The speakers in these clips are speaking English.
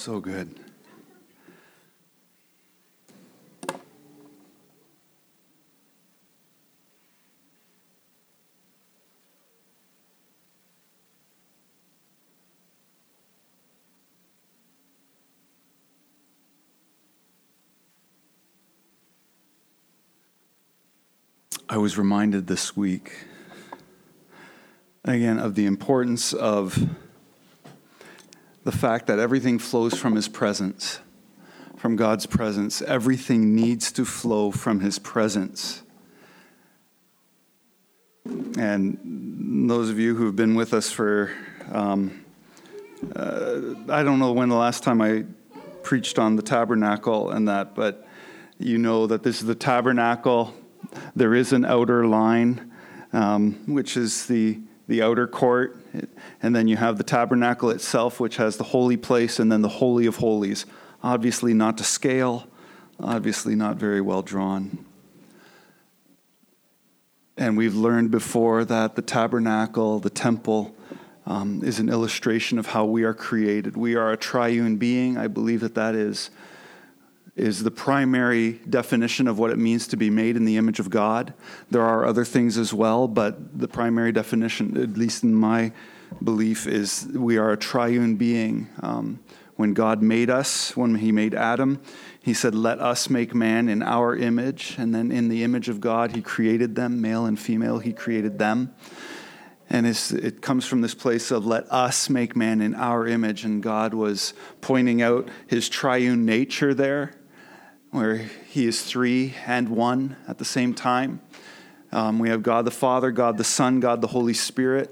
so good. I was reminded this week, again, of the importance of the fact that everything flows from His presence, from God's presence. Everything needs to flow from His presence. And those of you who have been with us for, I don't know when the last time I preached on the tabernacle and that, but you know that this is the tabernacle. There is an outer line, which is the outer court, and then you have the tabernacle itself, which has the holy place, and then the Holy of Holies. Obviously not to scale, obviously not very well drawn. And we've learned before that the tabernacle, the temple, is an illustration of how we are created. We are a triune being. I believe that is the primary definition of what it means to be made in the image of God. There are other things as well, but the primary definition, at least in my belief, is we are a triune being. When God made us, when He made Adam, He said, "Let us make man in our image." And then in the image of God, He created them, male and female, He created them. And it comes from this place of let us make man in our image. And God was pointing out His triune nature there, where He is three and one at the same time. We have God the Father, God the Son, God the Holy Spirit.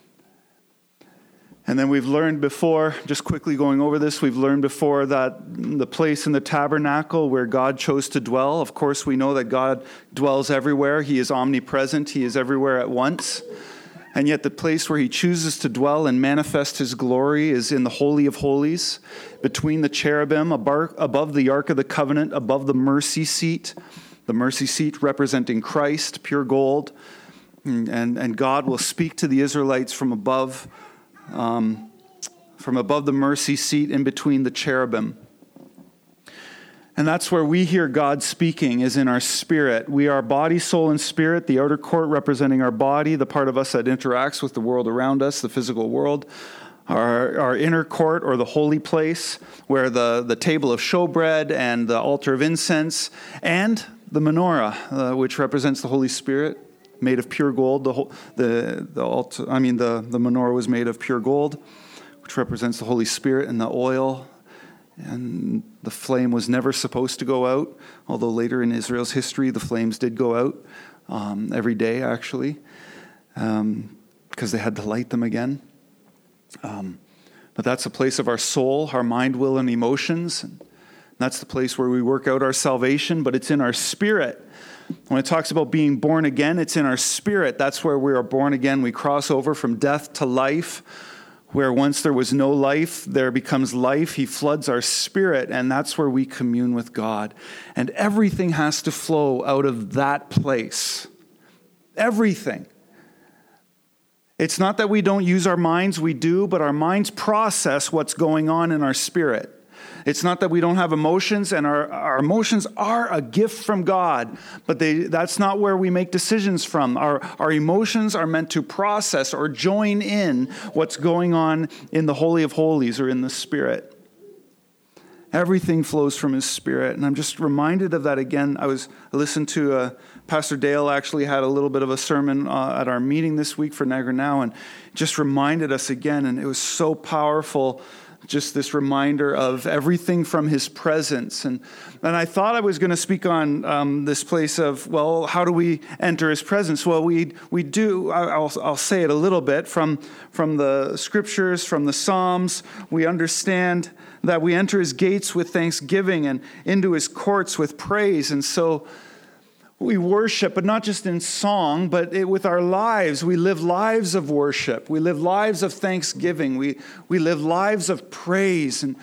And then we've learned before, just quickly going over this, we've learned before that the place in the tabernacle where God chose to dwell, of course we know that God dwells everywhere. He is omnipresent. He is everywhere at once. And yet the place where He chooses to dwell and manifest His glory is in the Holy of Holies, between the cherubim, above the Ark of the Covenant, above the mercy seat representing Christ, pure gold. And God will speak to the Israelites from above the mercy seat in between the cherubim. And that's where we hear God speaking, is in our spirit. We are body, soul, and spirit, the outer court representing our body, the part of us that interacts with the world around us, the physical world. Our inner court, or the holy place, where the table of showbread and the altar of incense, and the menorah, which represents the Holy Spirit, made of pure gold. The menorah was made of pure gold, which represents the Holy Spirit, and the oil. And the flame was never supposed to go out, although later in Israel's history, the flames did go out every day, actually, because they had to light them again. But that's the place of our soul, our mind, will, and emotions. And that's the place where we work out our salvation, but it's in our spirit. When it talks about being born again, it's in our spirit. That's where we are born again. We cross over from death to life. Where once there was no life, there becomes life. He floods our spirit, and that's where we commune with God. And everything has to flow out of that place. Everything. It's not that we don't use our minds, we do, but our minds process what's going on in our spirit. It's not that we don't have emotions, and our emotions are a gift from God, but that's not where we make decisions from. Our emotions are meant to process or join in what's going on in the Holy of Holies or in the Spirit. Everything flows from His Spirit, and I'm just reminded of that again. I listened to Pastor Dale actually had a little bit of a sermon at our meeting this week for Niagara Now, and just reminded us again, and it was so powerful. Just this reminder of everything from His presence. And I thought I was going to speak on this place of, well, how do we enter His presence? Well, we do. I'll say it a little bit from the scriptures, from the Psalms. We understand that we enter His gates with thanksgiving and into His courts with praise. And so we worship, but not just in song, but with our lives. We live lives of worship. We live lives of thanksgiving. We live lives of praise. And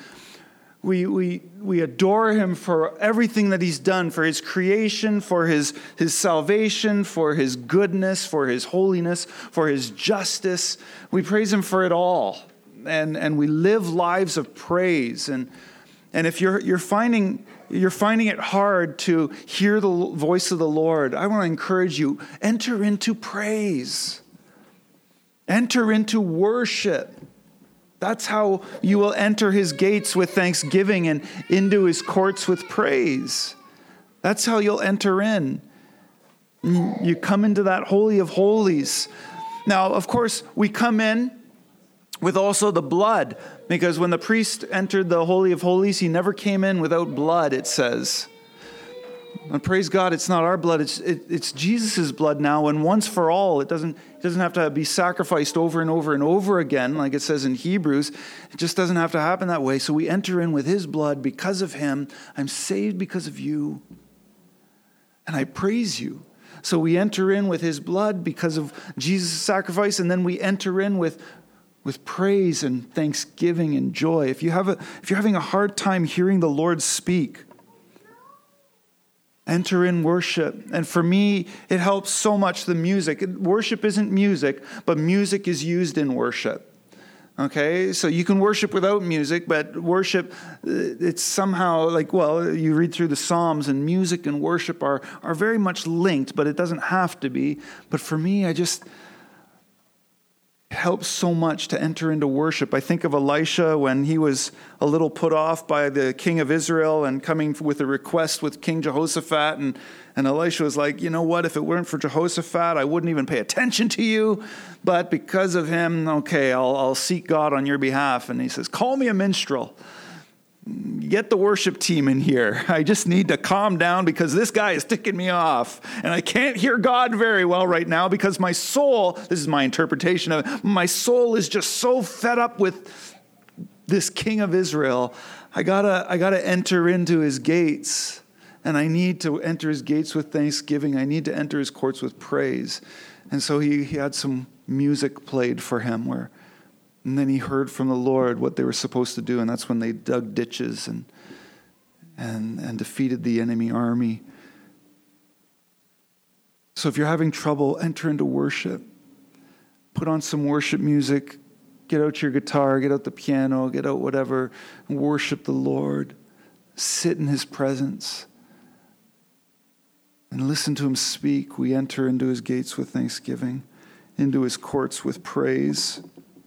we adore Him for everything that He's done, for His creation, for His salvation, for His goodness, for His holiness, for His justice. We praise Him for it all. and we live lives of praise. And if you're finding it hard to hear the voice of the Lord, I want to encourage you, enter into praise. Enter into worship. That's how you will enter his gates with thanksgiving and into his courts with praise. That's how you'll enter in. You come into that Holy of Holies. Now, of course, we come in with also the blood, because when the priest entered the Holy of Holies, he never came in without blood, it says. And praise God, it's not our blood, it's Jesus' blood now, and once for all. It doesn't have to be sacrificed over and over and over again, like it says in Hebrews. It just doesn't have to happen that way. So we enter in with his blood because of him. I'm saved because of you, and I praise you. So we enter in with his blood because of Jesus' sacrifice, and then we enter in with praise and thanksgiving and joy. If you're having a hard time hearing the Lord speak, enter in worship. And for me, it helps so much, the music. Worship isn't music, but music is used in worship. Okay, so you can worship without music, but worship, it's somehow like, well, you read through the Psalms, and music and worship are very much linked, but it doesn't have to be. But for me, it helps so much to enter into worship. I think of Elisha when he was a little put off by the king of Israel and coming with a request with King Jehoshaphat. And Elisha was like, you know what, if it weren't for Jehoshaphat, I wouldn't even pay attention to you. But because of him, okay, I'll seek God on your behalf. And he says, call me a minstrel. Get the worship team in here. I just need to calm down because this guy is ticking me off. And I can't hear God very well right now because my soul, this is my interpretation of it, my soul is just so fed up with this king of Israel. I gotta enter into his gates. And I need to enter his gates with thanksgiving. I need to enter his courts with praise. And so he had some music played for him and then he heard from the Lord what they were supposed to do, and that's when they dug ditches and defeated the enemy army. So if you're having trouble, enter into worship. Put on some worship music. Get out your guitar, get out the piano, get out whatever, and worship the Lord. Sit in his presence and listen to him speak. We enter into his gates with thanksgiving, into his courts with praise.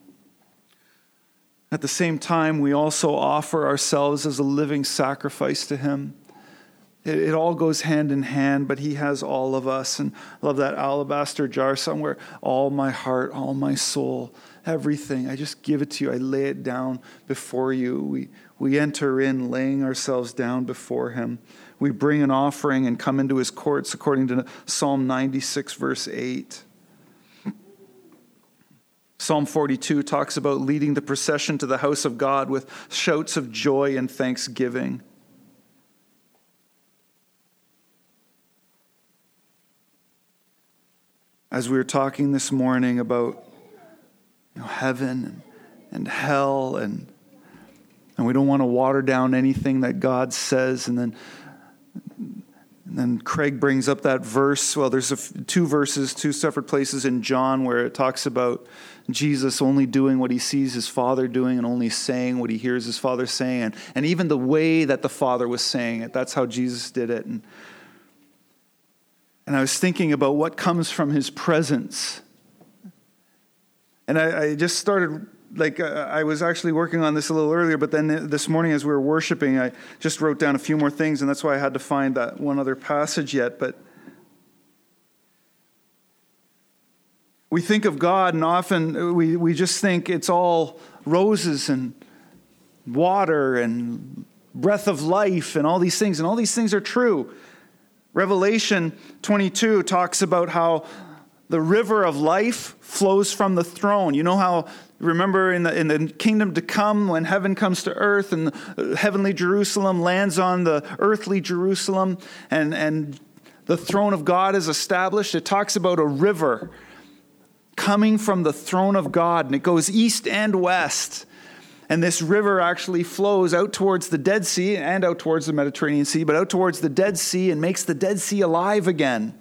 At the same time, we also offer ourselves as a living sacrifice to him. It all goes hand in hand, but he has all of us. And I love that alabaster jar somewhere. All my heart, all my soul, everything. I just give it to you. I lay it down before you. We enter in laying ourselves down before him. We bring an offering and come into his courts according to Psalm 96, verse 8. Psalm 42 talks about leading the procession to the house of God with shouts of joy and thanksgiving. As we were talking this morning about heaven and hell, and we don't want to water down anything that God says, and then Craig brings up that verse. Well, there's two separate places in John where it talks about Jesus only doing what he sees his Father doing and only saying what he hears his Father saying. And even the way that the Father was saying it, that's how Jesus did it. And I was thinking about what comes from his presence. And I just started, I was actually working on this a little earlier, but then this morning as we were worshiping, I just wrote down a few more things, and that's why I had to find that one other passage yet. But we think of God, and often we just think it's all roses and water and breath of life and all these things are true. Revelation 22 talks about how the river of life flows from the throne. You know how, remember in the kingdom to come, when heaven comes to earth and the heavenly Jerusalem lands on the earthly Jerusalem and the throne of God is established, it talks about a river coming from the throne of God, and it goes east and west. And this river actually flows out towards the Dead Sea and out towards the Mediterranean Sea, but out towards the Dead Sea and makes the Dead Sea alive again.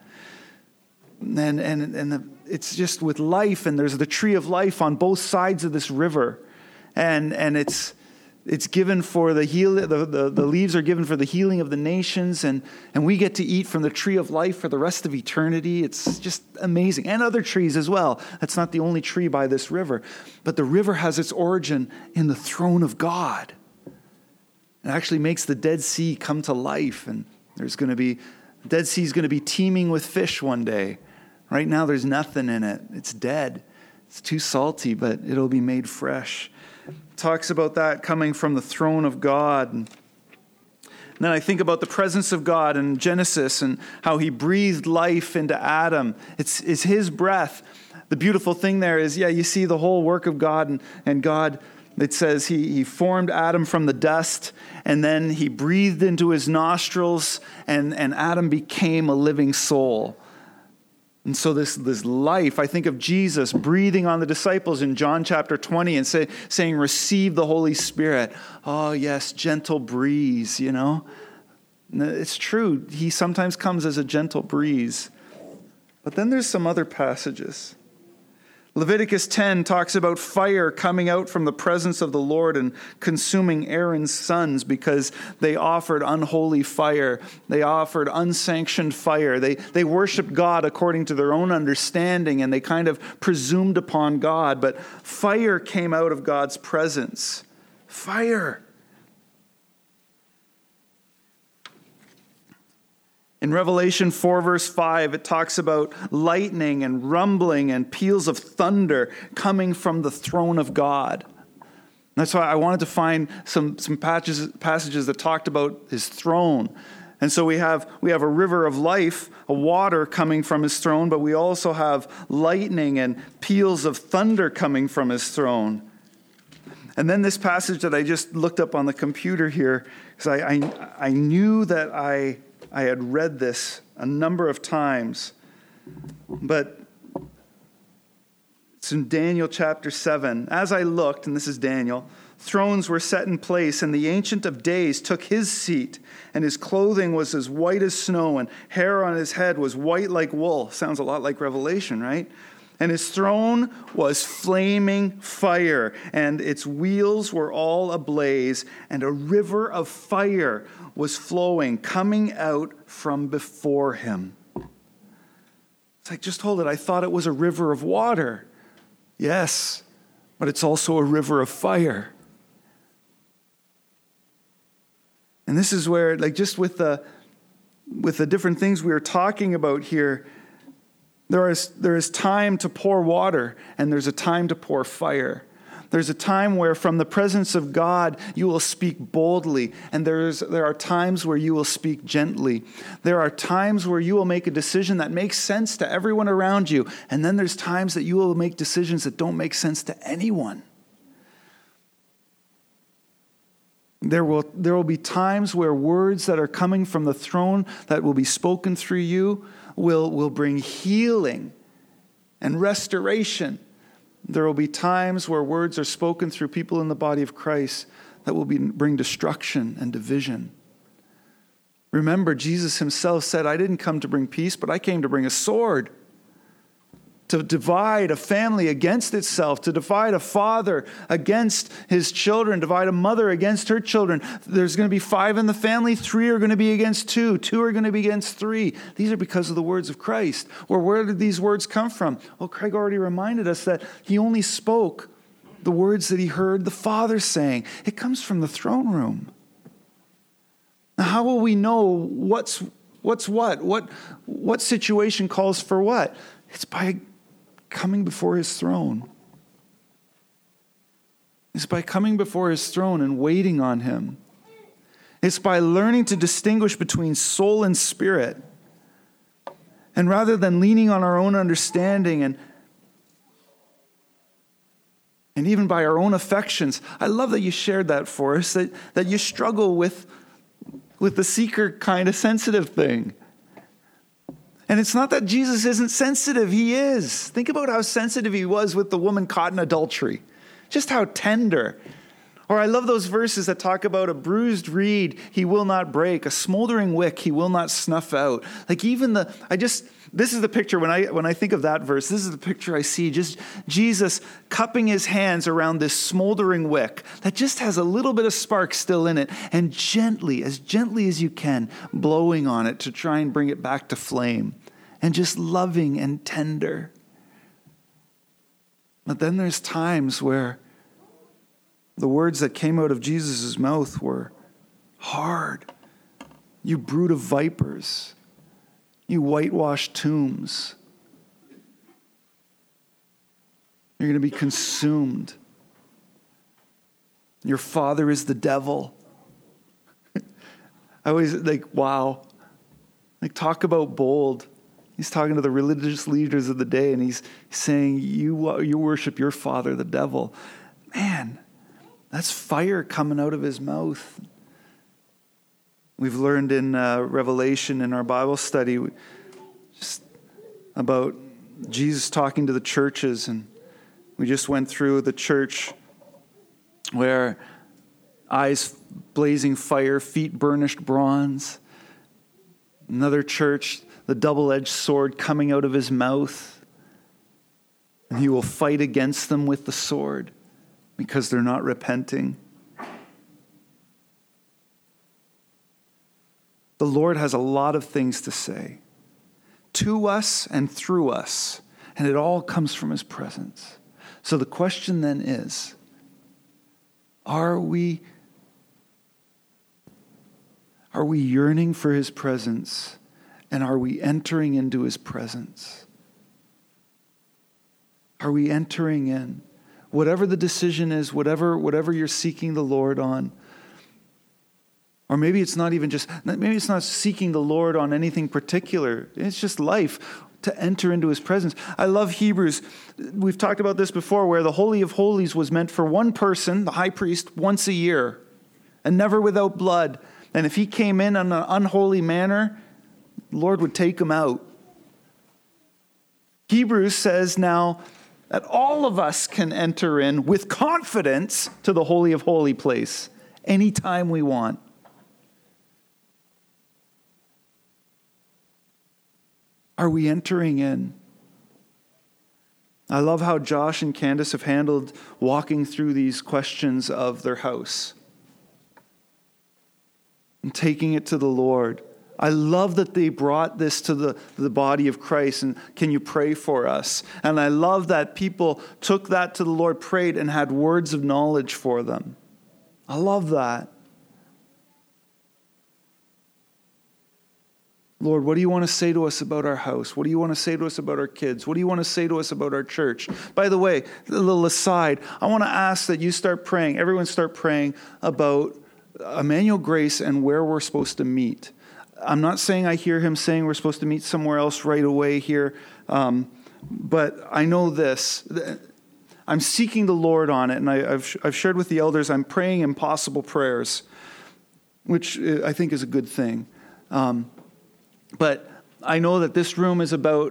And it's just with life, and there's the tree of life on both sides of this river. and it's given for the leaves are given for the healing of the nations, and we get to eat from the tree of life for the rest of eternity. It's just amazing. And other trees as well. That's not the only tree by this river. But the river has its origin in the throne of God. It actually makes the Dead Sea come to life, and the Dead Sea is going to be teeming with fish one day. Right now there's nothing in it. It's dead. It's too salty, but it'll be made fresh. It talks about that coming from the throne of God. And then I think about the presence of God in Genesis and how he breathed life into Adam. It's his breath. The beautiful thing there is, you see the whole work of God, and God, it says he formed Adam from the dust, and then he breathed into his nostrils, and Adam became a living soul. And so this life, I think of Jesus breathing on the disciples in John chapter 20 and saying, receive the Holy Spirit. Oh yes, gentle breeze, It's true, he sometimes comes as a gentle breeze. But then there's some other passages. Leviticus 10 talks about fire coming out from the presence of the Lord and consuming Aaron's sons because they offered unholy fire. They offered unsanctioned fire. They worshiped God according to their own understanding, and they kind of presumed upon God. But fire came out of God's presence. Fire. In Revelation 4, verse 5, it talks about lightning and rumbling and peals of thunder coming from the throne of God. That's why I wanted to find some passages that talked about his throne. And so we have a river of life, a water coming from his throne, but we also have lightning and peals of thunder coming from his throne. And then this passage that I just looked up on the computer here, because I knew that I had read this a number of times, but it's in Daniel chapter 7. As I looked, and this is Daniel, thrones were set in place, and the Ancient of Days took his seat, and his clothing was as white as snow, and hair on his head was white like wool. Sounds a lot like Revelation, right? And his throne was flaming fire, and its wheels were all ablaze, and a river of fire was flowing, coming out from before him. It's like, just hold it. I thought it was a river of water. Yes, but it's also a river of fire. And this is where, just with the different things we are talking about here, there is time to pour water, and there's a time to pour fire. There's a time where from the presence of God you will speak boldly, and there are times where you will speak gently. There are times where you will make a decision that makes sense to everyone around you, and then there's times that you will make decisions that don't make sense to anyone. There will be times where words that are coming from the throne that will be spoken through you will bring healing and restoration. There will be times where words are spoken through people in the body of Christ that will bring destruction and division. Remember, Jesus himself said, I didn't come to bring peace, but I came to bring a sword. To divide a family against itself, to divide a father against his children, divide a mother against her children. There's going to be 5 in the family, 3 are going to be against 2, 2 are going to be against 3. These are because of the words of Christ. Or where did these words come from? Well, Craig already reminded us that he only spoke the words that he heard the Father saying. It comes from the throne room. Now, how will we know what's what situation calls for what? It's by coming before his throne. It's by coming before his throne and waiting on him. It's by learning to distinguish between soul and spirit. And rather than leaning on our own understanding and even by our own affections, I love that you shared that for us, that you struggle with the seeker kind of sensitive thing. And it's not that Jesus isn't sensitive. He is. Think about how sensitive he was with the woman caught in adultery. Just how tender. Or I love those verses that talk about a bruised reed he will not break, a smoldering wick he will not snuff out. This is the picture, when I think of that verse, this is the picture I see. Just Jesus cupping his hands around this smoldering wick that just has a little bit of spark still in it, and gently as you can, blowing on it to try and bring it back to flame, and just loving and tender. But then there's times where the words that came out of Jesus' mouth were hard. You brood of vipers. You whitewashed tombs. You're going to be consumed. Your father is the devil. I always wow. Talk about bold. He's talking to the religious leaders of the day, and he's saying, you worship your father, the devil. Man, that's fire coming out of his mouth. We've learned in Revelation in our Bible study just about Jesus talking to the churches, and we just went through the church where eyes blazing fire, feet burnished bronze. Another church, the double-edged sword coming out of his mouth, and he will fight against them with the sword because they're not repenting. The Lord has a lot of things to say to us and through us, and it all comes from his presence. So the question then is, are we yearning for his presence, and are we entering into his presence? Are we entering in? Whatever the decision is, whatever you're seeking the Lord on, or maybe it's not seeking the Lord on anything particular. It's just life to enter into his presence. I love Hebrews. We've talked about this before, where the Holy of Holies was meant for one person, the high priest, once a year, and never without blood. And if he came in an unholy manner, the Lord would take him out. Hebrews says now that all of us can enter in with confidence to the Holy of Holy place anytime we want. Are we entering in? I love how Josh and Candace have handled walking through these questions of their house and taking it to the Lord. I love that they brought this to the body of Christ, and can you pray for us? And I love that people took that to the Lord, prayed, and had words of knowledge for them. I love that. Lord, what do you want to say to us about our house? What do you want to say to us about our kids? What do you want to say to us about our church? By the way, a little aside, I want to ask that you start praying, everyone start praying about Emmanuel Grace and where we're supposed to meet. I'm not saying I hear him saying we're supposed to meet somewhere else right away here, but I know this. I'm seeking the Lord on it, and I've shared with the elders, I'm praying impossible prayers, which I think is a good thing. But I know that this room is about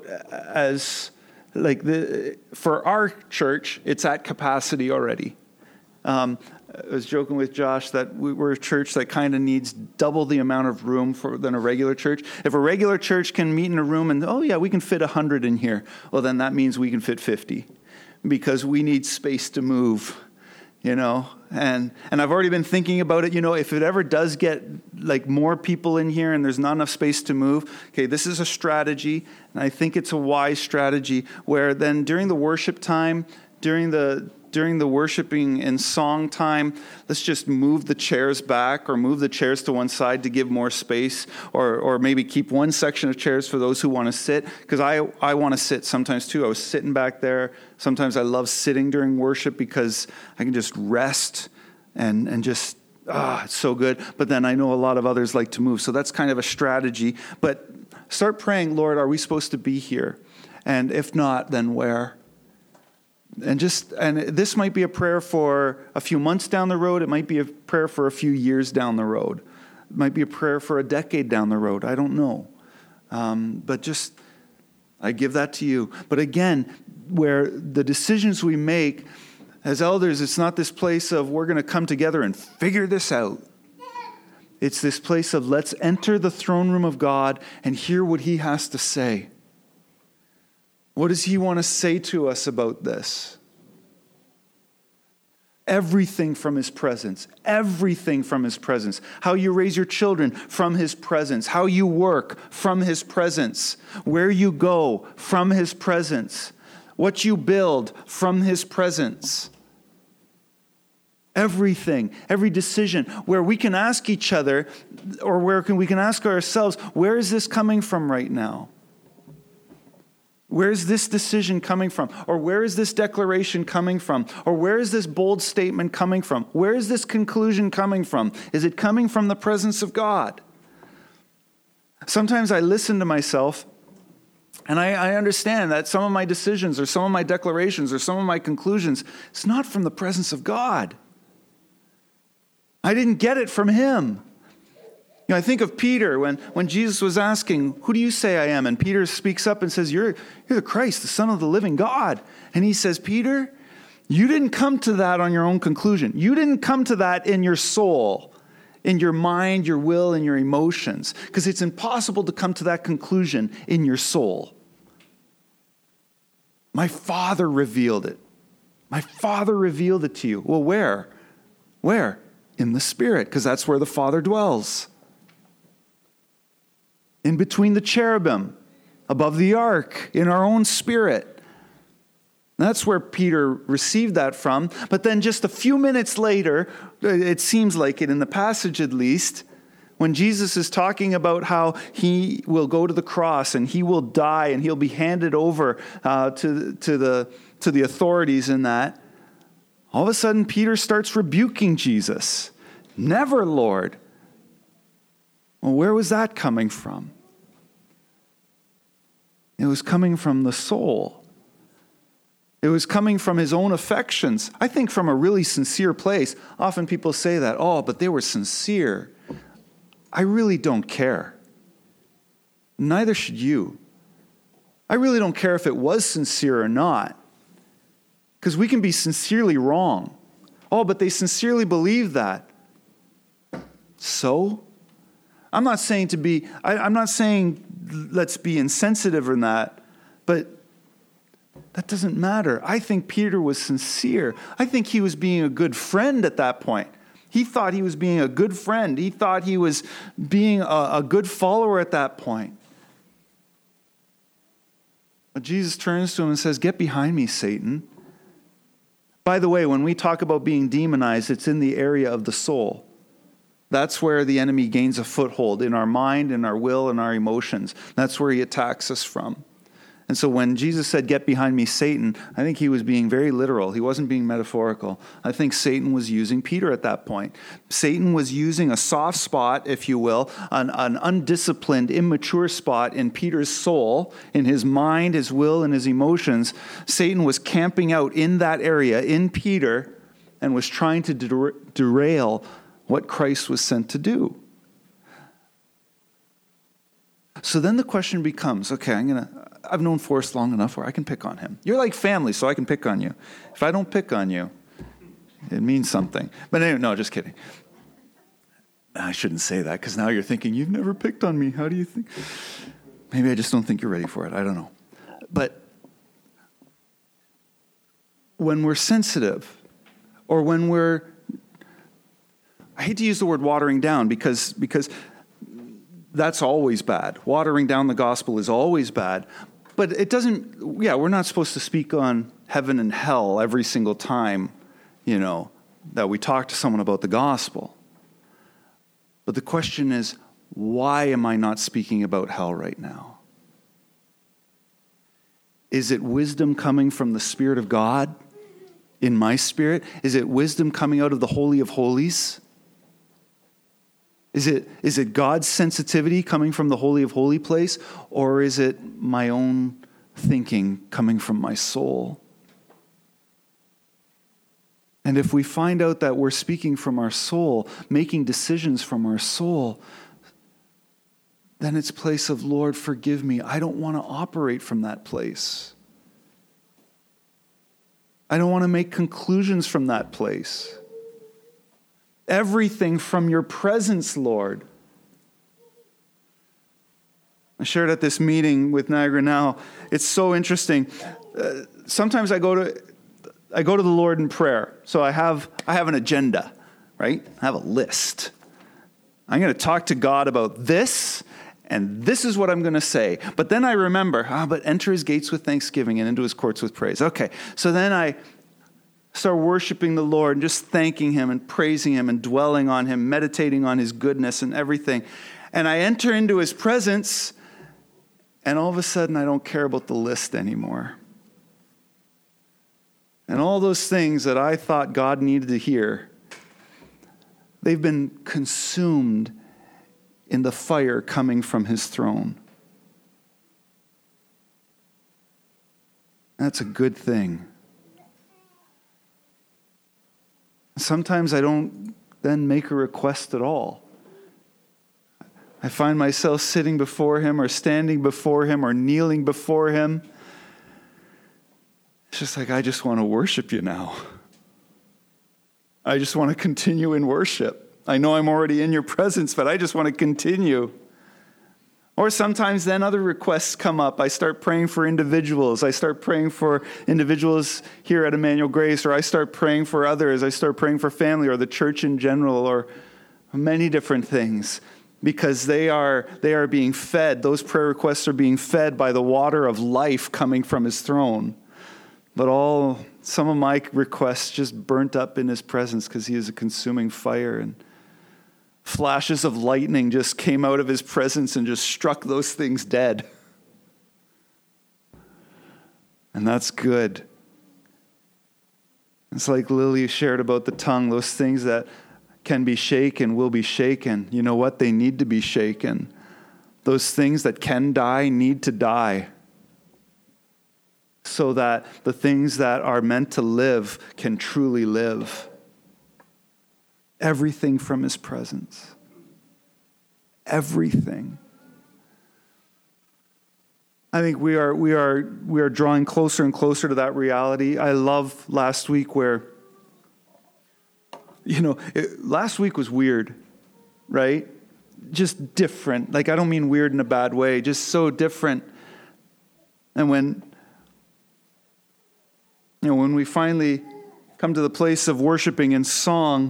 for our church, it's at capacity already. I was joking with Josh that we're a church that kind of needs double the amount of room than a regular church. If a regular church can meet in a room and, we can fit 100 in here, well, then that means we can fit 50 because we need space to move. And I've already been thinking about it, if it ever does get more people in here and there's not enough space to move, okay, this is a strategy, and I think it's a wise strategy, where then during the worship time, during the worshiping and song time, let's just move the chairs back or move the chairs to one side to give more space, or maybe keep one section of chairs for those who want to sit, because I want to sit sometimes too. I was sitting back there. Sometimes I love sitting during worship because I can just rest and just, it's so good. But then I know a lot of others like to move, so that's kind of a strategy. But start praying, Lord, are we supposed to be here? And if not, then where? And this might be a prayer for a few months down the road. It might be a prayer for a few years down the road. It might be a prayer for a decade down the road. I don't know. But I give that to you. But again, where the decisions we make as elders, it's not this place of we're going to come together and figure this out. It's this place of let's enter the throne room of God and hear what he has to say. What does he want to say to us about this? Everything from his presence. Everything from his presence. How you raise your children from his presence. How you work from his presence. Where you go from his presence. What you build from his presence. Everything, every decision, where we can ask each other, or we can ask ourselves, where is this coming from right now? Where is this decision coming from? Or where is this declaration coming from? Or where is this bold statement coming from? Where is this conclusion coming from? Is it coming from the presence of God? Sometimes I listen to myself, and I understand that some of my decisions or some of my declarations or some of my conclusions, it's not from the presence of God. I didn't get it from him. I think of Peter when Jesus was asking, who do you say I am? And Peter speaks up and says, you're the Christ, the Son of the living God. And he says, Peter, you didn't come to that on your own conclusion. You didn't come to that in your soul, in your mind, your will, and your emotions. Because it's impossible to come to that conclusion in your soul. My Father revealed it. My Father revealed it to you. Well, where? Where? In the Spirit, because that's where the Father dwells. In between the cherubim, above the ark, in our own spirit. That's where Peter received that from. But then just a few minutes later, it seems like it in the passage at least, when Jesus is talking about how he will go to the cross and he will die and he'll be handed over to the authorities in that, all of a sudden Peter starts rebuking Jesus. Never, Lord. Well, where was that coming from? It was coming from the soul. It was coming from his own affections. I think from a really sincere place. Often people say that, but they were sincere. I really don't care. Neither should you. I really don't care if it was sincere or not. Because we can be sincerely wrong. But they sincerely believe that. So? I'm not saying let's be insensitive in that, but that doesn't matter. I think Peter was sincere. I think he was being a good friend at that point. He thought he was being a good friend. He thought he was being a good follower at that point. But Jesus turns to him and says, "Get behind me, Satan." By the way, when we talk about being demonized, it's in the area of the soul. That's where the enemy gains a foothold, in our mind, in our will, and our emotions. That's where he attacks us from. And so when Jesus said, "Get behind me, Satan," I think he was being very literal. He wasn't being metaphorical. I think Satan was using Peter at that point. Satan was using a soft spot, if you will, an undisciplined, immature spot in Peter's soul, in his mind, his will, and his emotions. Satan was camping out in that area, in Peter, and was trying to derail what Christ was sent to do. So then the question becomes, okay, I've known Forrest long enough where I can pick on him. You're like family, so I can pick on you. If I don't pick on you, it means something. But anyway, no, just kidding. I shouldn't say that, because now you're thinking, you've never picked on me. How do you think? Maybe I just don't think you're ready for it. I don't know. But when we're sensitive, or when we're, I hate to use the word watering down, because that's always bad. Watering down the gospel is always bad. But it doesn't, we're not supposed to speak on heaven and hell every single time, that we talk to someone about the gospel. But the question is, why am I not speaking about hell right now? Is it wisdom coming from the Spirit of God in my spirit? Is it wisdom coming out of the Holy of Holies? Is it God's sensitivity coming from the Holy of Holy place, or is it my own thinking coming from my soul? And if we find out that we're speaking from our soul, making decisions from our soul, then it's a place of, Lord, forgive me. I don't want to operate from that place. I don't want to make conclusions from that place. Everything from your presence, Lord. I shared at this meeting with Niagara Now. It's so interesting. Sometimes I go to the Lord in prayer. So I have an agenda, right? I have a list. I'm going to talk to God about this, and this is what I'm going to say. But then I remember, but enter his gates with thanksgiving and into his courts with praise. Okay, so then I start worshiping the Lord and just thanking him and praising him and dwelling on him, meditating on his goodness and everything. And I enter into his presence, and all of a sudden I don't care about the list anymore. And all those things that I thought God needed to hear, they've been consumed in the fire coming from his throne. That's a good thing. Sometimes I don't then make a request at all. I find myself sitting before him or standing before him or kneeling before him. It's just like, I just want to worship you now. I just want to continue in worship. I know I'm already in your presence, but I just want to continue. Or sometimes then other requests come up. I start praying for individuals. I start praying for individuals here at Emmanuel Grace, or I start praying for others. I start praying for family or the church in general, or many different things, because they are being fed. Those prayer requests are being fed by the water of life coming from his throne. But some of my requests just burnt up in his presence because he is a consuming fire, and flashes of lightning just came out of his presence and just struck those things dead. And that's good. It's like Lily shared about the tongue, those things that can be shaken will be shaken. You know what? They need to be shaken. Those things that can die need to die, so that the things that are meant to live can truly live. Everything from his presence. Everything. I think we are drawing closer and closer to that reality. I love last week where, last week was weird, right? Just different. Like, I don't mean weird in a bad way, just so different. And when we finally come to the place of worshiping in song,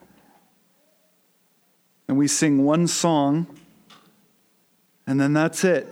and we sing one song, and then that's it.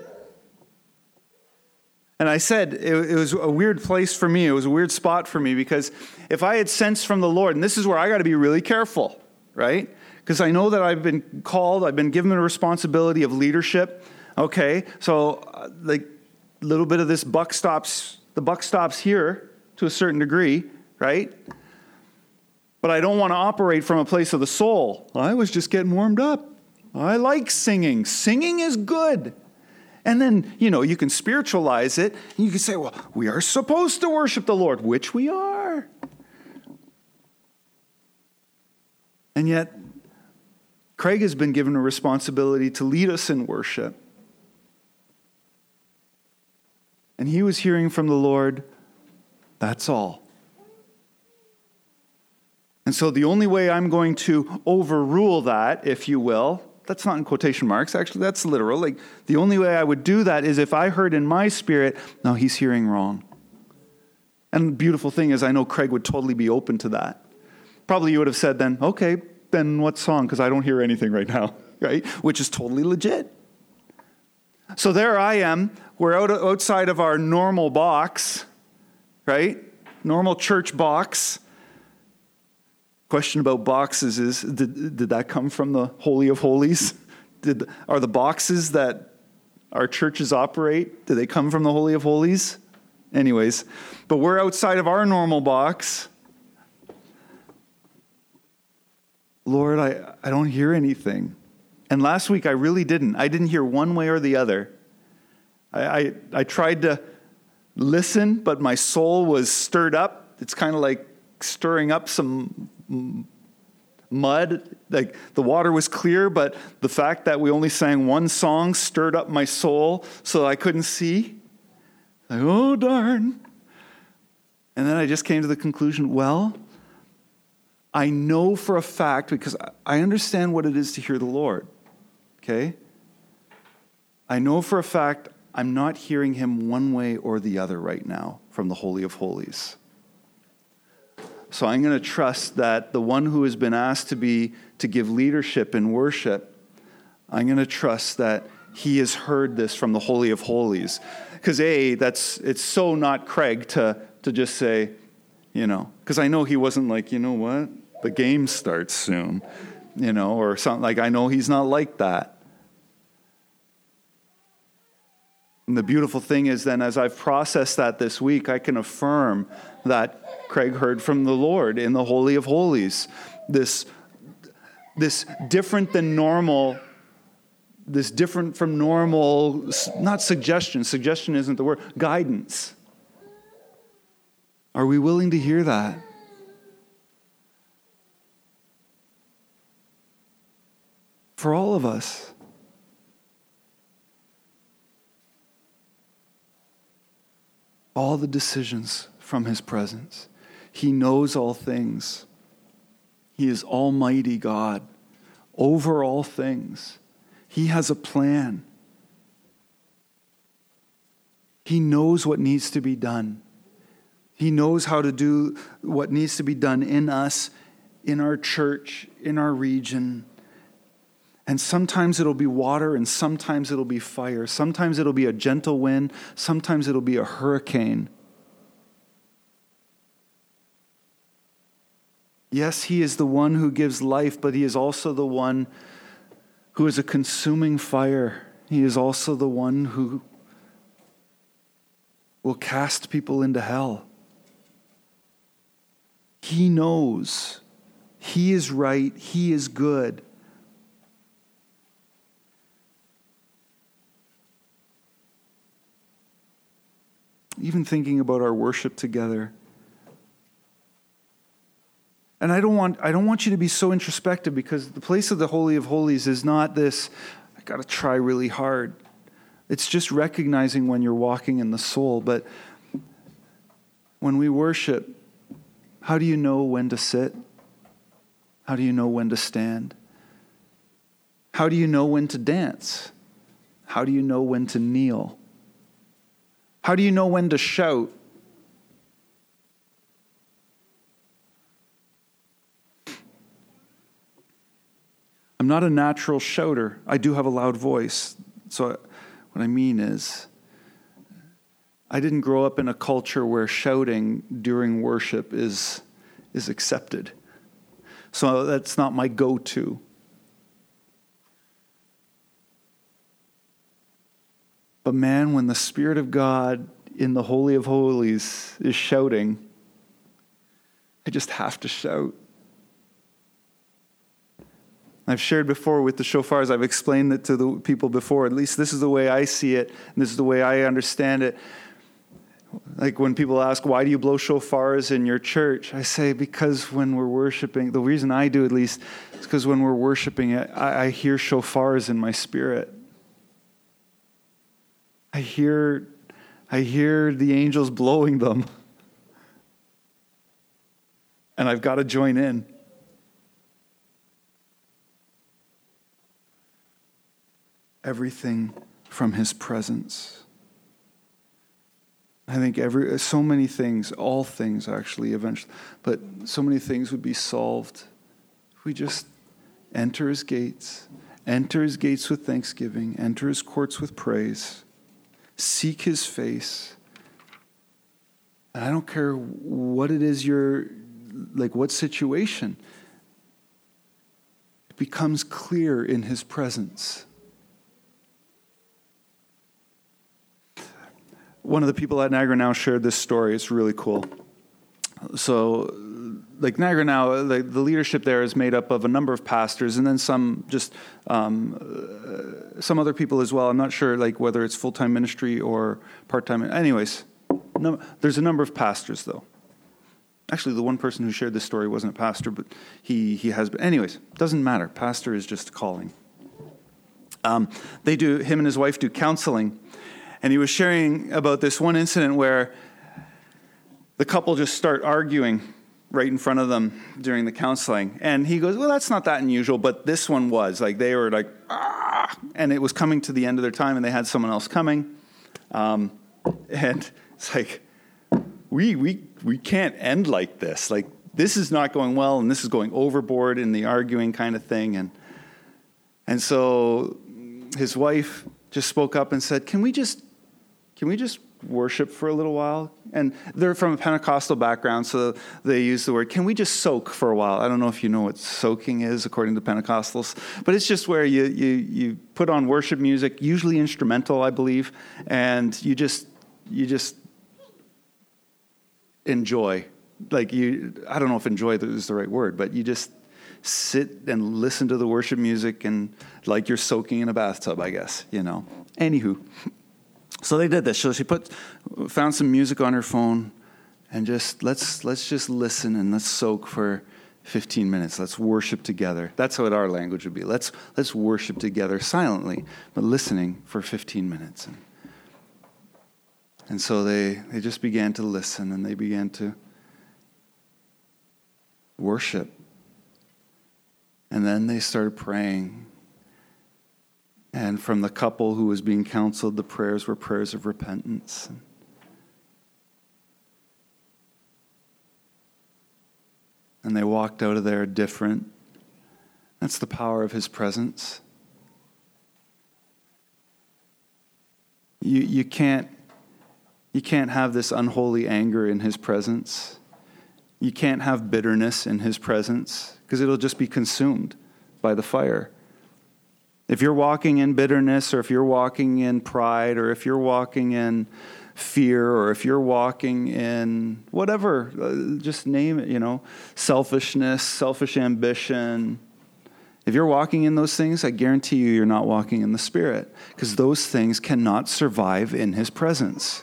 And I said it was a weird place for me. It was a weird spot for me, because if I had sensed from the Lord, and this is where I got to be really careful, right? Because I know that I've been called, I've been given a responsibility of leadership. Okay, so like a little bit of this buck stops here to a certain degree, right? But I don't want to operate from a place of the soul. I was just getting warmed up. I like singing. Singing is good. And then, you can spiritualize it. And you can say, well, we are supposed to worship the Lord, which we are. And yet, Craig has been given a responsibility to lead us in worship. And he was hearing from the Lord, that's all. And so the only way I'm going to overrule that, if you will, that's not in quotation marks, actually that's literal. Like, the only way I would do that is if I heard in my spirit, no, he's hearing wrong. And the beautiful thing is I know Craig would totally be open to that. Probably you would have said then, okay, then what song? Because I don't hear anything right now, right? Which is totally legit. So there I am. We're outside of our normal box, right? Normal church box. Question about boxes is, did that come from the Holy of Holies? Are the boxes that our churches operate, do they come from the Holy of Holies? Anyways, but we're outside of our normal box. Lord, I don't hear anything. And last week I really didn't. I didn't hear one way or the other. I tried to listen, but my soul was stirred up. It's kind of like stirring up some mud. Like, the water was clear, but the fact that we only sang one song stirred up my soul so I couldn't see. Like, oh, darn. And then I just came to the conclusion, well, I know for a fact, because I understand what it is to hear the Lord, okay? I know for a fact I'm not hearing him one way or the other right now from the Holy of Holies. So I'm going to trust that the one who has been asked to give leadership in worship, I'm going to trust that he has heard this from the Holy of Holies. Because it's so not Craig to just say, because I know he wasn't like, you know what, the game starts soon, or something. Like, I know he's not like that. And the beautiful thing is then, as I've processed that this week, I can affirm that Craig heard from the Lord in the Holy of Holies. This different than normal, this different from normal, not suggestion isn't the word, guidance. Are we willing to hear that? For all of us. All the decisions from his presence. He knows all things. He is Almighty God over all things. He has a plan. He knows what needs to be done. He knows how to do what needs to be done in us, in our church, in our region. And sometimes it'll be water and sometimes it'll be fire. Sometimes it'll be a gentle wind. Sometimes it'll be a hurricane. Yes, he is the one who gives life, but he is also the one who is a consuming fire. He is also the one who will cast people into hell. He knows. He is right. He is good. Even thinking about our worship together. And I don't want you to be so introspective, because the place of the Holy of Holies is not this, I got to try really hard. It's just recognizing when you're walking in the soul. But when we worship, how do you know when to sit? How do you know when to stand? How do you know when to dance? How do you know when to kneel? How do you know when to shout? I'm not a natural shouter. I do have a loud voice. So what I mean is, I didn't grow up in a culture where shouting during worship is accepted. So that's not my go-to. But man, when the Spirit of God in the Holy of Holies is shouting, I just have to shout. I've shared before with the shofars, I've explained it to the people before, at least this is the way I see it, and this is the way I understand it. Like when people ask, why do you blow shofars in your church? I say, because when we're worshiping, the reason I do at least, is because when we're worshiping, I hear shofars in my spirit. I hear the angels blowing them. And I've got to join in. Everything from his presence. I think so many things, all things actually eventually, but so many things would be solved if we just enter his gates with thanksgiving, enter his courts with praise, seek his face. And I don't care what it is what situation. It becomes clear in his presence. One of the people at Niagara Now shared this story. It's really cool. So, Niagara Now, the leadership there is made up of a number of pastors and then some other people as well. I'm not sure whether it's full-time ministry or part-time. Anyways, there's a number of pastors though. Actually, the one person who shared this story wasn't a pastor, but he has been. Anyways, doesn't matter. Pastor is just calling. Him and his wife do counseling. And he was sharing about this one incident where the couple just start arguing right in front of them during the counseling. And he goes, well, that's not that unusual, but this one was. Like, they were like, ah! And it was coming to the end of their time, and they had someone else coming. And it's like, we can't end like this. Like, this is not going well, and this is going overboard in the arguing kind of thing. And so his wife just spoke up and said, can we just worship for a little while? And they're from a Pentecostal background, so they use the word, can we just soak for a while? I don't know if you know what soaking is according to Pentecostals, but it's just where you put on worship music, usually instrumental, I believe, and you just enjoy. Like, I don't know if enjoy is the right word, but you just sit and listen to the worship music and like you're soaking in a bathtub, I guess, Anywho. So they did this. So she found some music on her phone and just let's just listen and let's soak for 15 minutes. Let's worship together. That's what our language would be. Let's worship together silently, but listening for 15 minutes. And so they just began to listen, and they began to worship. And then they started praying. And from the couple who was being counseled, the prayers were prayers of repentance. And they walked out of there different. That's the power of his presence. You can't have this unholy anger in his presence. You can't have bitterness in his presence, because it'll just be consumed by the fire. If you're walking in bitterness, or if you're walking in pride, or if you're walking in fear, or if you're walking in whatever, just name it, selfishness, selfish ambition. If you're walking in those things, I guarantee you're not walking in the Spirit, because those things cannot survive in his presence.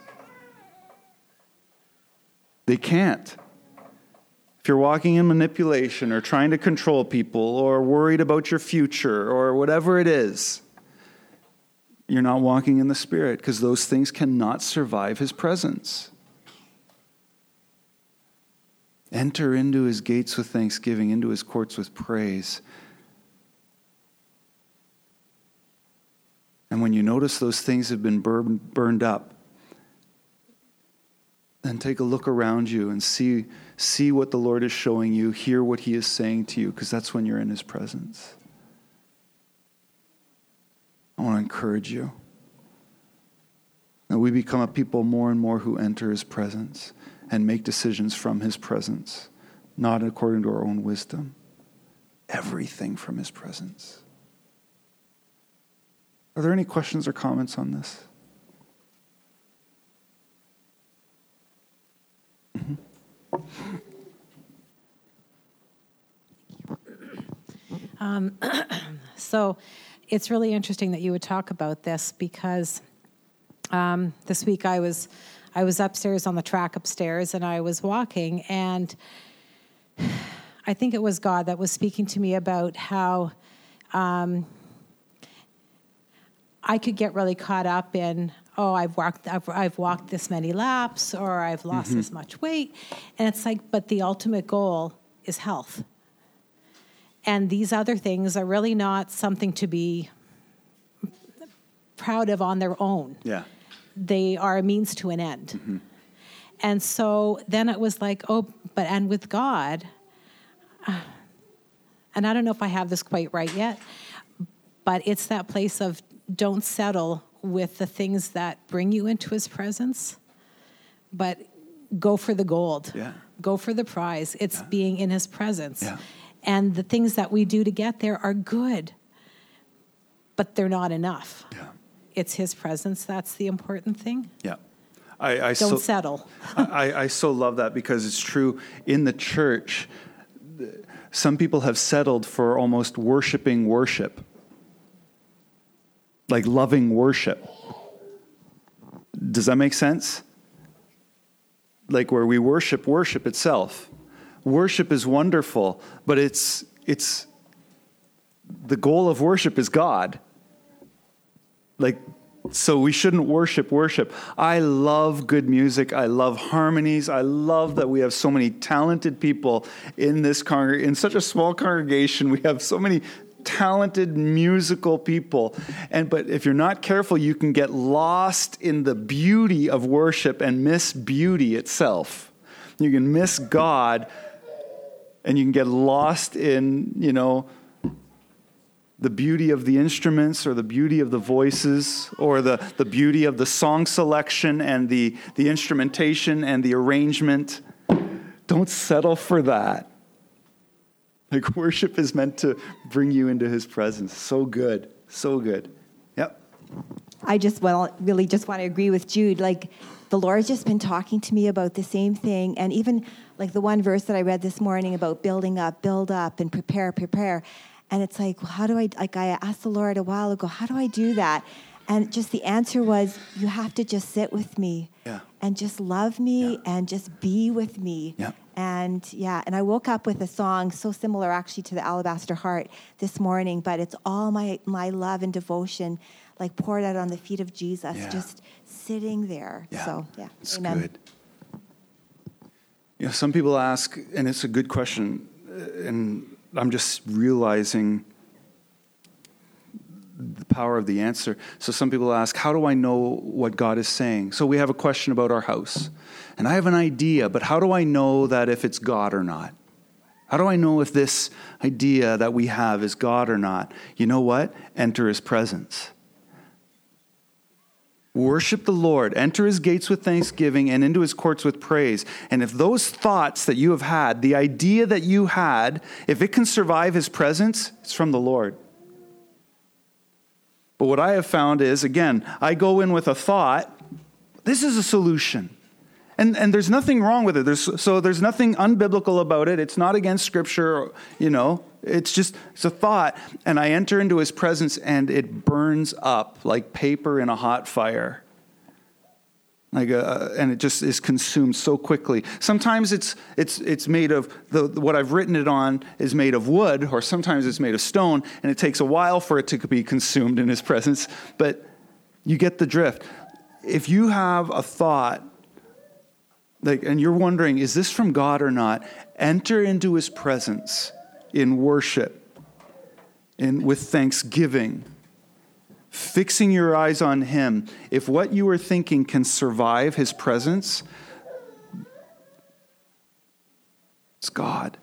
They can't. If you're walking in manipulation or trying to control people or worried about your future or whatever it is, you're not walking in the Spirit, because those things cannot survive his presence. Enter into his gates with thanksgiving, into his courts with praise. And when you notice those things have been burned up, then take a look around you and see what the Lord is showing you, hear what he is saying to you, because that's when you're in his presence. I want to encourage you that we become a people more and more who enter his presence and make decisions from his presence, not according to our own wisdom. Everything from his presence. Are there any questions or comments on this? So it's really interesting that you would talk about this, because this week I was upstairs on the track upstairs, and I was walking, and I think it was God that was speaking to me about how I could get really caught up in, I've walked this many laps, or I've lost this much weight. And it's like, but the ultimate goal is health. And these other things are really not something to be proud of on their own. Yeah. They are a means to an end. Mm-hmm. And so then it was like, and with God, and I don't know if I have this quite right yet, but it's that place of, don't settle with the things that bring you into his presence, but go for the gold. Yeah. Go for the prize. It's being in his presence. Yeah. And the things that we do to get there are good, but they're not enough. Yeah. It's his presence. That's the important thing. Yeah. Don't settle. I so love that, because it's true in the church. Some people have settled for almost worshiping worship. Like loving worship. Does that make sense? Like where we worship itself. Worship is wonderful, but it's the goal of worship is God. Like So we shouldn't worship. I love good music. I love harmonies. I love that we have so many talented people in this in such a small congregation. We have so many talented musical people. But if you're not careful, you can get lost in the beauty of worship and miss beauty itself. You can miss God, and you can get lost in, the beauty of the instruments or the beauty of the voices or the beauty of the song selection and the instrumentation and the arrangement. Don't settle for that. Like, worship is meant to bring you into his presence. So good. So good. Yep. I really just want to agree with Jude. Like, the Lord's just been talking to me about the same thing. And even like the one verse that I read this morning about building up, build up, and prepare. And it's like, well, how do I asked the Lord a while ago, how do I do that? And just the answer was, you have to just sit with me and just love me and just be with me. Yeah. And I woke up with a song so similar actually to the Alabaster Heart this morning, but it's all my love and devotion like poured out on the feet of Jesus, just sitting there. Yeah. So, It's amen. good. Some people ask, and it's a good question, and I'm just realizing the power of the answer. So some people ask, how do I know what God is saying? So we have a question about our house. And I have an idea, but how do I know that if it's God or not? How do I know if this idea that we have is God or not? You know what? Enter his presence. Worship the Lord, enter his gates with thanksgiving and into his courts with praise. And if those thoughts that you have had, the idea that you had, if it can survive his presence, it's from the Lord. But what I have found is, again, I go in with a thought, this is a solution. And there's nothing wrong with it. There's nothing unbiblical about it. It's not against Scripture, It's a thought. And I enter into his presence, and it burns up like paper in a hot fire. And it just is consumed so quickly. Sometimes it's made of, what I've written it on is made of wood, or sometimes it's made of stone, and it takes a while for it to be consumed in his presence. But you get the drift. If you have a thought, and you're wondering, is this from God or not? Enter into his presence in worship, with thanksgiving, fixing your eyes on him. If what you are thinking can survive his presence, it's God.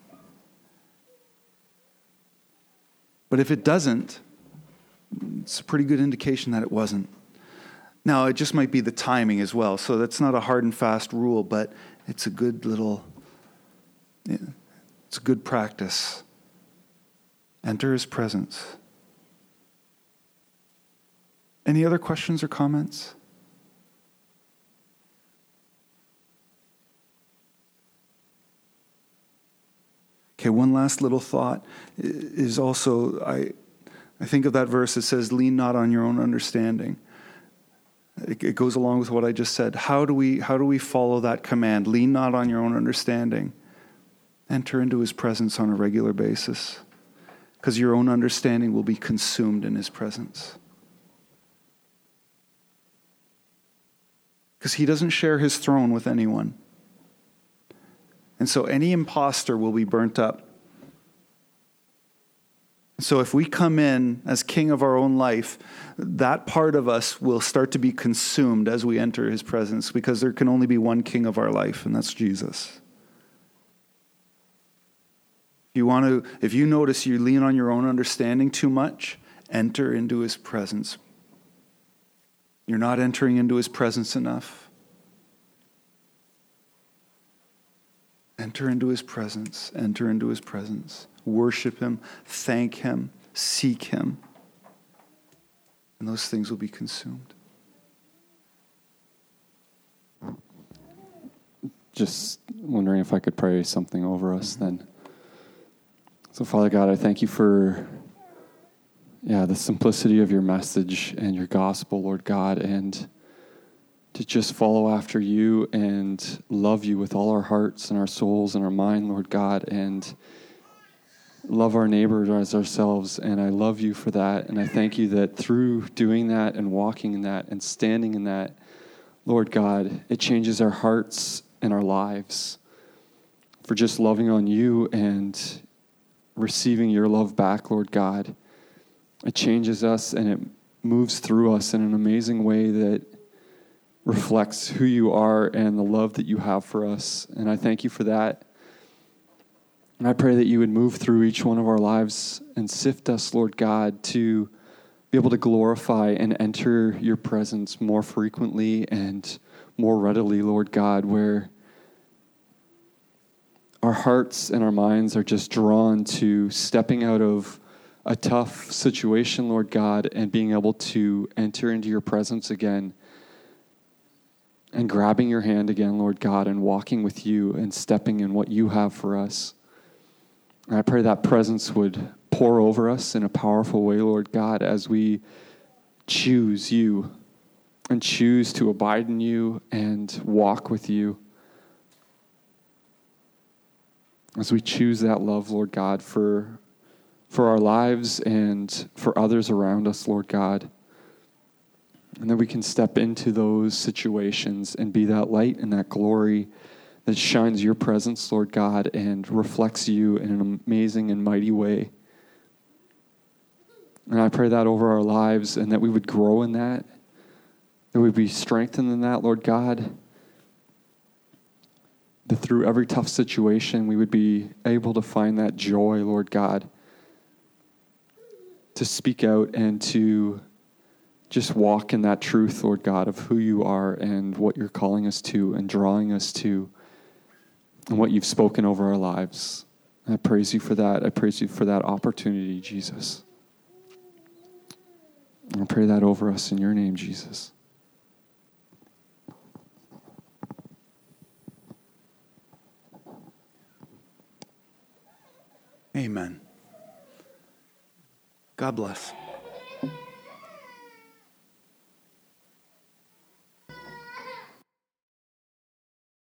But if it doesn't, it's a pretty good indication that it wasn't. Now, it just might be the timing as well. So that's not a hard and fast rule, but it's a good it's a good practice. Enter his presence. Any other questions or comments? Okay, one last little thought is also, I think of that verse that says, lean not on your own understanding. It goes along with what I just said. How do we follow that command? Lean not on your own understanding. Enter into his presence on a regular basis, because your own understanding will be consumed in his presence. Because he doesn't share his throne with anyone. And so any imposter will be burnt up. So if we come in as king of our own life, that part of us will start to be consumed as we enter his presence, because there can only be one king of our life, and that's Jesus. If you notice you lean on your own understanding too much, enter into his presence. You're not entering into his presence enough. Enter into his presence. Enter into his presence. Worship him. Thank him. Seek him. And those things will be consumed. Just wondering if I could pray something over us then. So, Father God, I thank you for the simplicity of your message and your gospel, Lord God, and to just follow after you and love you with all our hearts and our souls and our mind, Lord God, and love our neighbors as ourselves. And I love you for that. And I thank you that through doing that and walking in that and standing in that, Lord God, it changes our hearts and our lives for just loving on you and receiving your love back, Lord God. It changes us and it moves through us in an amazing way that reflects who you are and the love that you have for us. And I thank you for that. And I pray that you would move through each one of our lives and sift us, Lord God, to be able to glorify and enter your presence more frequently and more readily, Lord God, where our hearts and our minds are just drawn to stepping out of a tough situation, Lord God, and being able to enter into your presence again and grabbing your hand again, Lord God, and walking with you and stepping in what you have for us. And I pray that presence would pour over us in a powerful way, Lord God, as we choose you and choose to abide in you and walk with you. As we choose that love, Lord God, for our lives and for others around us, Lord God. And that we can step into those situations and be that light and that glory that shines your presence, Lord God, and reflects you in an amazing and mighty way. And I pray that over our lives and that we would grow in that we'd be strengthened in that, Lord God. That through every tough situation, we would be able to find that joy, Lord God, to speak out and to just walk in that truth, Lord God, of who you are and what you're calling us to and drawing us to and what you've spoken over our lives. I praise you for that. I praise you for that opportunity, Jesus. I pray that over us in your name, Jesus. Amen. God bless.